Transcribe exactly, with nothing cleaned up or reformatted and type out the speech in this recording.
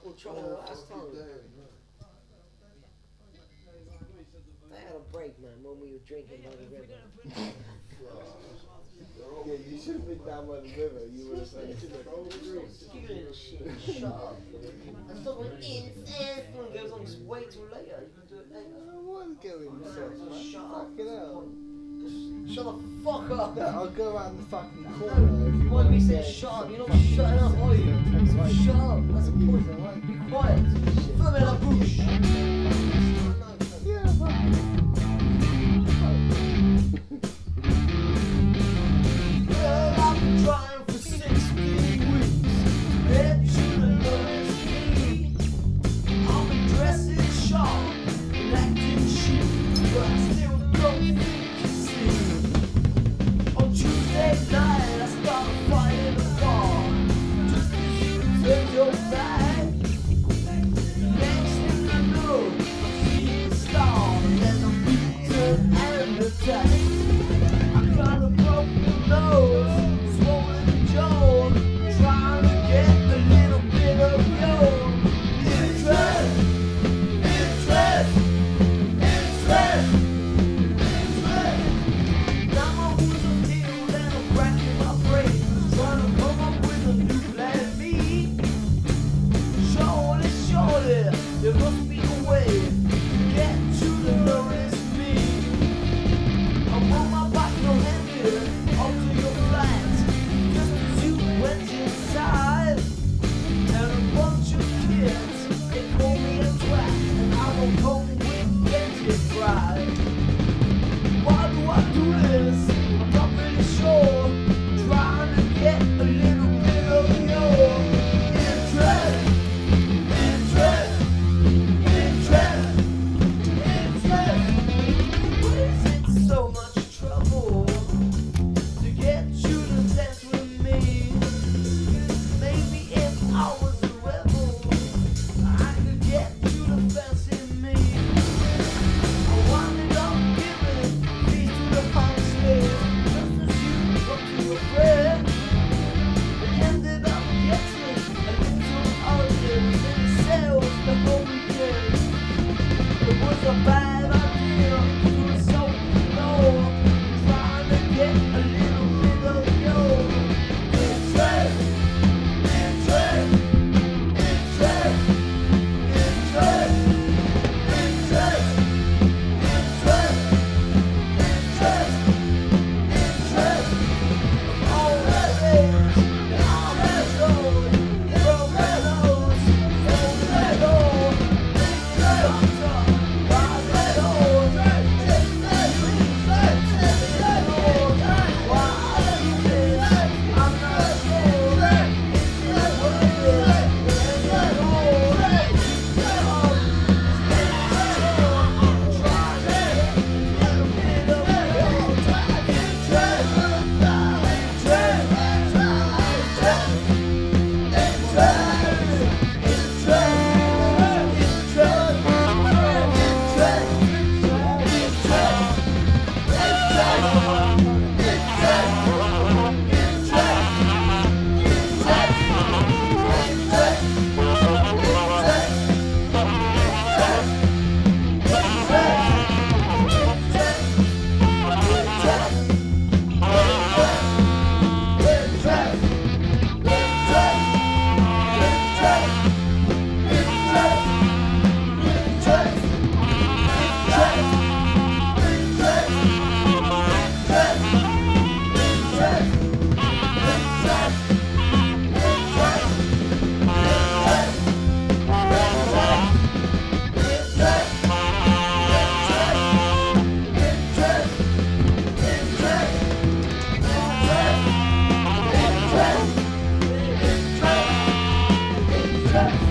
couple trying to last time. They had a break, man, when we were drinking by the river. Yeah, you should have been down by the river. You would have said, Skewing shit, shut up. And stop going incest when it goes on, just wait till later. You can do it later. I want to go in. Shut up. Fucking hell. Shut the fuck up. No, I'll go around the fucking corner. If you Why want we to say get shut up? You're not fucking shutting up, are you? Right. Shut up. That's the point. Be quiet. Throw me that bush. Yeah, fuck. Well, I've been trying for sixteen weeks. Bet you the lowest me. I've been dressing sharp and acting chic, but I still don't think you see. On Tuesday night, I start a fight in the bar. Just as you turn your back. Next thing I know, I'm seeing stars, and I'm beaten and attacked. I got a broken nose, swollen jaw, trying to get a little bit of your interest, interest, interest, interest. Now my wounds are healed and I'm racking my brains, trying to come up with a new plan B. Surely, surely, there must be a way to get to the lowest me. I'm on my back, no hand here, up to your flat, just as you went inside. And a bunch of kids, they call me a twat, and I don't come with plenty pride. Why do I do this? I'm not really sure. Trying to get a little bit of your interest, interest, interest, interest. But is it so much trouble to get you to dance with me? Maybe if I was a rebel, I could get you to fancy me. I wound up giving peace to the punishment, just as you got to your friend. It ended up getting a little ugly in the cells the whole weekend. It was a bad idea to insult me, no. Trying to get a little bit of your interest, interest, interest, interest, interest, interest, interest, interest. All that is, all that goes, from that nose, from that door, doctor, by that door, take that leaf, take that door. Why I do this, I'm not sure. It's the way it is, it's that hole, it's that hole, it's that hole. Try to get a little bit of your interest, interest, interest.